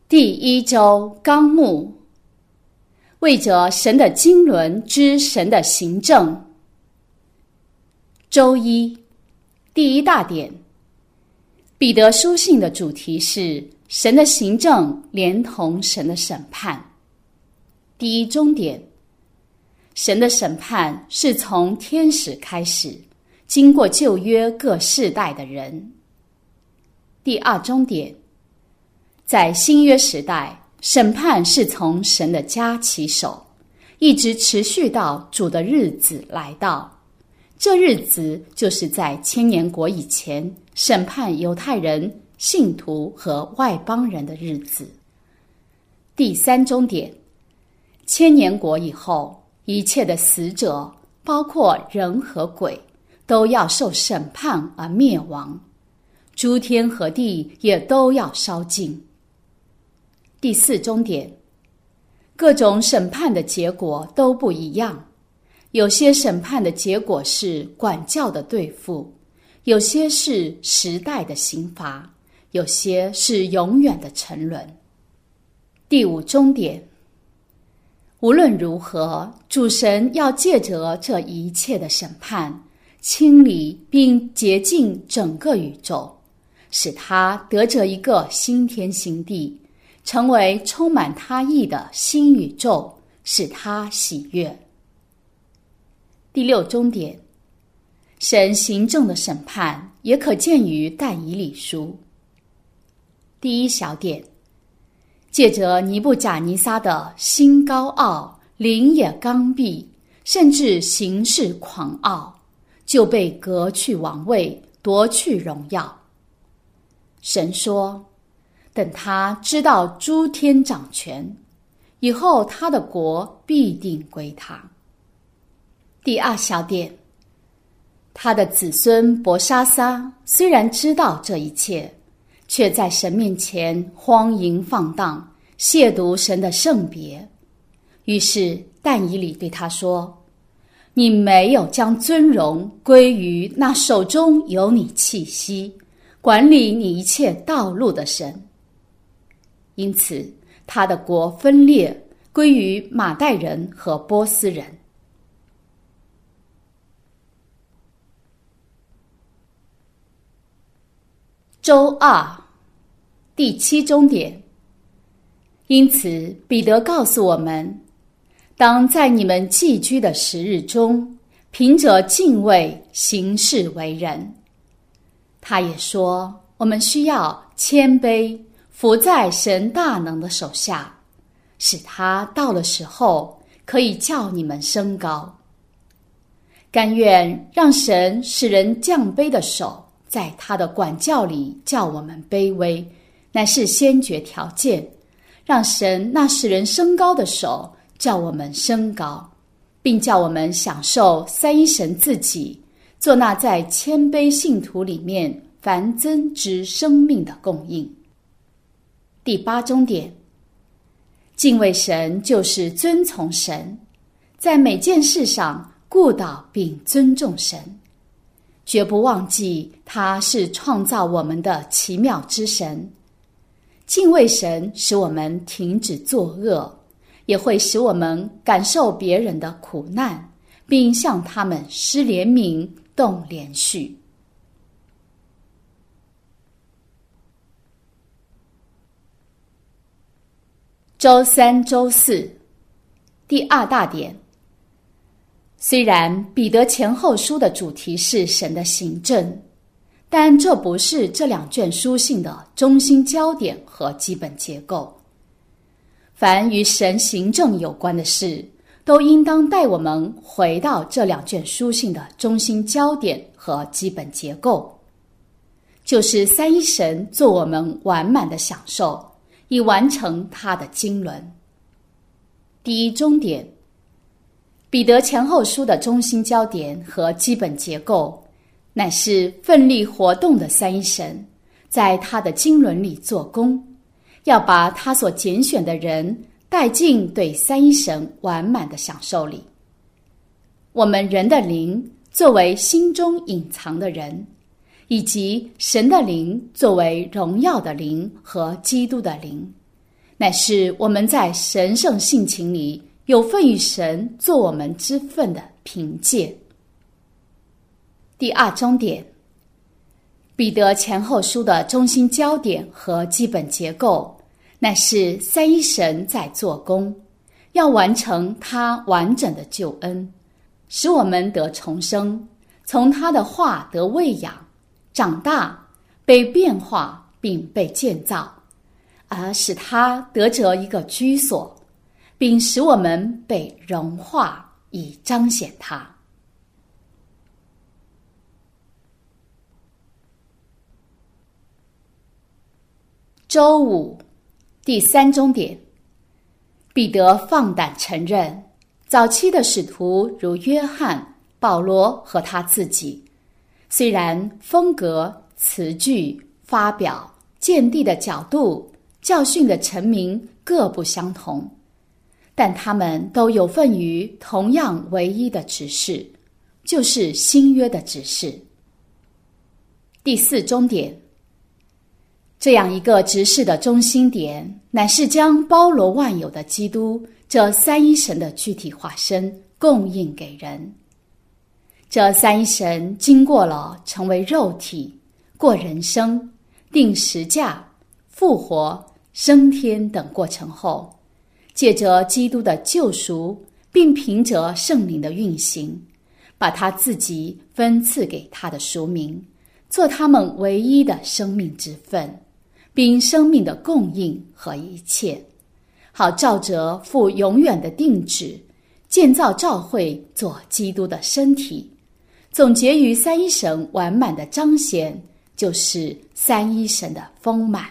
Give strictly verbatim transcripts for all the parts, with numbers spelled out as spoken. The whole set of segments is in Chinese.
第一周纲目，为着神的经纶之神的行政。周一，第一大点，彼得书信的主题是神的行政连同神的审判。第一中点，神的审判是从天使开始，经过旧约各世代的人。第二中点，在新约时代，审判是从神的家起手，一直持续到主的日子来到。这日子就是在千年国以前审判犹太人、信徒和外邦人的日子。第三中点，千年国以后，一切的死者，包括人和鬼，都要受审判而灭亡，诸天和地也都要烧尽。第四中点，各种审判的结果都不一样，有些审判的结果是管教的对付，有些是时代的刑罚，有些是永远的沉沦。第五中点，无论如何，主神要借着这一切的审判，清理并洁净整个宇宙，使他得着一个新天新地，成为充满他意的新宇宙，使他喜悦。第六中点，神行政的审判也可见于但以理书。第一小点，借着尼布甲尼撒的心高傲，灵也刚愎，甚至行事狂傲，就被革去王位，夺去荣耀。神说，等他知道诸天掌权，以后他的国必定归他。第二小点，他的子孙伯沙撒虽然知道这一切，却在神面前荒淫放荡，亵渎神的圣别。于是但以理对他说，你没有将尊荣归于那手中有你气息，管理你一切道路的神。因此他的国分裂，归于马代人和波斯人。周二，第七中点。因此彼得告诉我们，当在你们寄居的时日中，凭着敬畏行事为人。他也说，我们需要谦卑，服在神大能的手下，使他到了时候可以叫你们升高。甘愿让神使人降卑的手，在他的管教里叫我们卑微，乃是先决条件，让神那使人升高的手叫我们升高，并叫我们享受三一神自己做那在谦卑信徒里面繁增之生命的供应。第八中点，敬畏神就是遵从神，在每件事上顾到并尊重神，绝不忘记他是创造我们的奇妙之神。敬畏神使我们停止作恶，也会使我们感受别人的苦难，并向他们施怜悯，动连续。周三、周四，第二大点。虽然彼得前后书的主题是神的行政，但这不是这两卷书信的中心焦点和基本结构。凡与神行政有关的事，都应当带我们回到这两卷书信的中心焦点和基本结构，就是三一神做我们完满的享受，以完成他的经纶。第一中点，彼得前后书的中心焦点和基本结构，乃是奋力活动的三一神在他的经纶里做工，要把他所拣选的人带进对三一神完满的享受里。我们人的灵作为心中隐藏的人，以及神的灵作为荣耀的灵和基督的灵， 乃是我们在神圣性情里有份于神做我们之分的凭借。第二中点，彼得前后书的中心焦点和基本结构，乃是三一神在做工，要完成他完整的救恩，使我们得重生，从他的话得喂养，长大，被变化并被建造，而使他得着一个居所，并使我们被融化，以彰显他。周五，第三中点，彼得放胆承认，早期的使徒如约翰、保罗和他自己，虽然风格、词句、发表、见地的角度、教训的陈明各不相同，但他们都有份于同样唯一的指示，就是新约的指示。第四中点，这样一个指示的中心点，乃是将包罗万有的基督这三一神的具体化身供应给人。这三一神经过了成为肉体、过人生、定十架、复活、升天等过程后，借着基督的救赎，并凭着圣灵的运行，把他自己分赐给他的赎民，做他们唯一的生命之分，并生命的供应和一切，好照着父永远的定旨，建造教会做基督的身体，总结于三一神完满的彰显，就是三一神的丰满。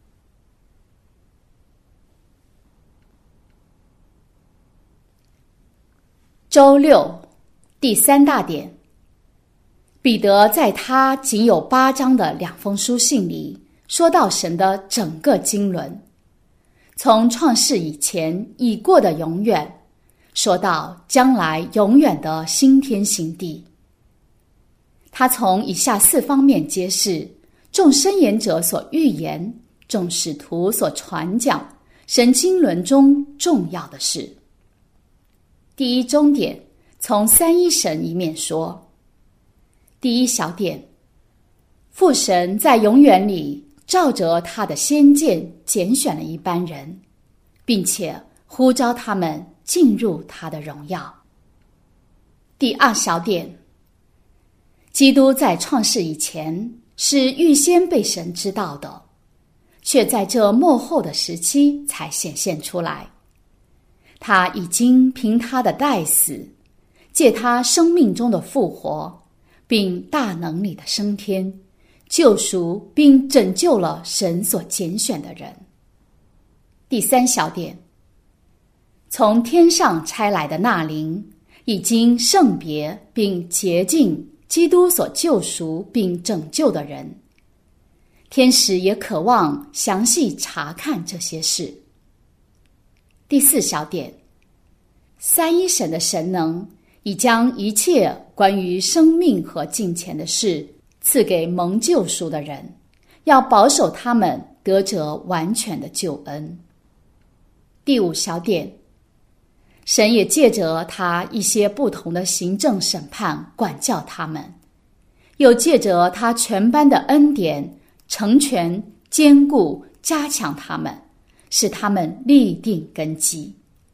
周六，第三大点，彼得在他仅有八章的两封书信里，说到神的整个经纶，从创世以前已过的永远，说到将来永远的新天新地。他从以下四方面揭示众申言者所预言、众使徒所传讲神经纶中重要的事。第一中点，从三一神一面说。第一小点，父神在永远里照着他的先见拣选了一班人，并且呼召他们进入他的荣耀。第二小点，基督在创世以前是预先被神知道的，却在这末后的时期才显现出来。他已经凭他的代死，借他生命中的复活，并大能里的升天，救赎并拯救了神所拣选的人。第三小点，从天上差来的那灵已经圣别并洁净基督所救赎并拯救的人，天使也渴望详细查看这些事。第四小点，三一神的神能已将一切关于生命和敬虔的事赐给蒙救赎的人，要保守他们得着完全的救恩。第五小点，神也借着他一些不同的行政审判管教他们，又借着他全般的恩典成全、坚固、加强他们，使他们立定根基。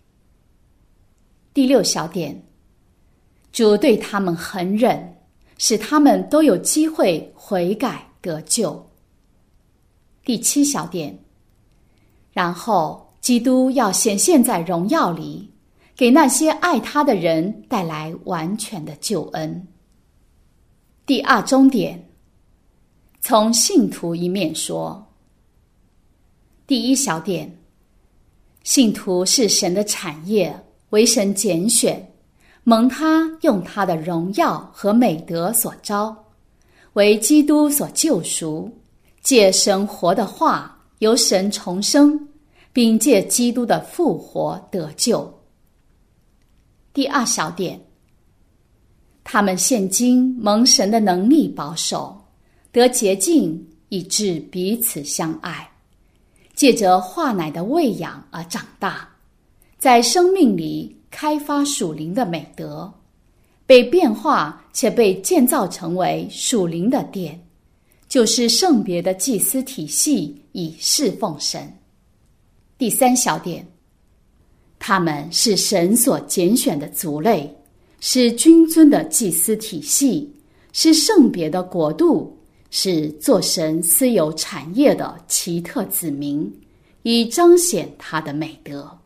第六小点，主对他们很忍，使他们都有机会悔改得救。第七小点，然后基督要显现在荣耀里，给那些爱他的人带来完全的救恩。第二中点，从信徒一面说。第一小点，信徒是神的产业，为神拣选，蒙他用他的荣耀和美德所招，为基督所救赎，借神活的话由神重生，并借基督的复活得救。第二小点，他们现今蒙神的能力保守，得洁净，以致彼此相爱， 借着化奶的喂养而长大，在生命里开发属灵的美德，被变化且被建造成为属灵的殿，就是圣别的祭司体系，以侍奉神。第三小点，他们是神所拣选的族类，是君尊的祭司体系，是圣别的国度，是做神私有产业的奇特子民，以彰显他的美德。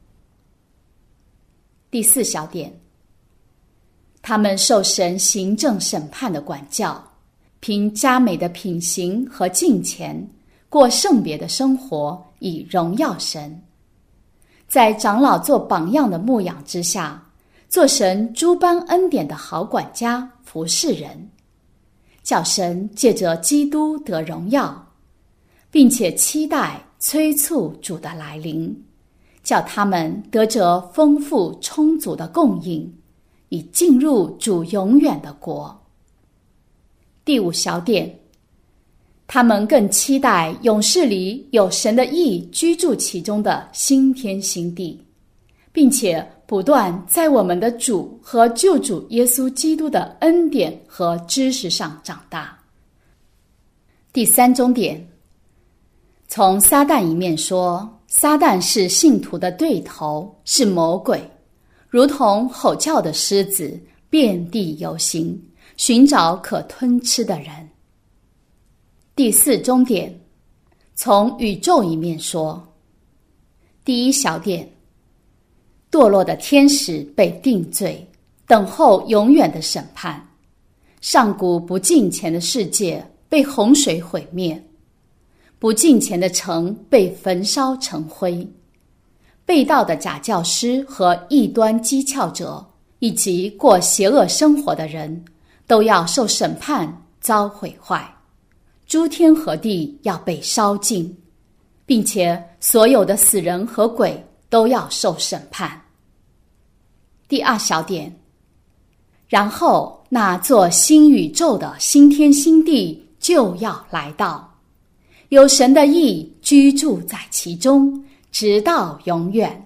第四小点，他们受神行政审判的管教，凭佳美的品行和敬虔，过圣别的生活，以荣耀神。在长老做榜样的牧养之下，做神诸般恩典的好管家，服侍人，叫神借着基督得荣耀，并且期待催促主的来临，叫他们得着丰富充足的供应，以进入主永远的国。第五小点，他们更期待永世里有神的义居住其中的新天新地，并且不断在我们的主和救主耶稣基督的恩典和知识上长大。第三中点，从撒旦一面说，撒旦是信徒的对头，是魔鬼，如同吼叫的狮子，遍地游行，寻找可吞吃的人。第四中点，从宇宙一面说，第一小点，堕落的天使被定罪，等候永远的审判。上古不敬虔的世界被洪水毁灭，不敬虔的城被焚烧成灰，被盗的假教师和异端讥诮者，以及过邪恶生活的人，都要受审判，遭毁坏。诸天和地要被烧尽，并且所有的死人和鬼都要受审判。第二小点，然后那座新宇宙的新天新地就要来到，有神的义居住在其中，直到永远。